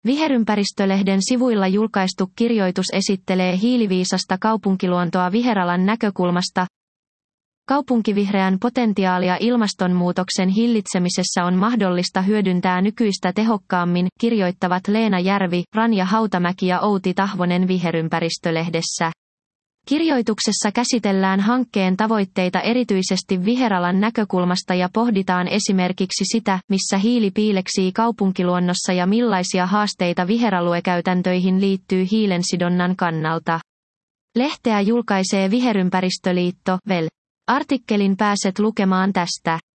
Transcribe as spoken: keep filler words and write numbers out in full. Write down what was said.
Viherympäristölehden sivuilla julkaistu kirjoitus esittelee hiiliviisasta kaupunkiluontoa Viheralan näkökulmasta. Kaupunkivihreän potentiaalia ilmastonmuutoksen hillitsemisessä on mahdollista hyödyntää nykyistä tehokkaammin, kirjoittavat Leena Järvi, Ranja Hautamäki ja Outi Tahvonen Viherympäristölehdessä. Kirjoituksessa käsitellään hankkeen tavoitteita erityisesti Viheralan näkökulmasta ja pohditaan esimerkiksi sitä, missä hiili piileksii kaupunkiluonnossa ja millaisia haasteita viheraluekäytäntöihin liittyy hiilensidonnan kannalta. Lehteä julkaisee Viherympäristöliitto, V E L. Artikkelin pääset lukemaan tästä.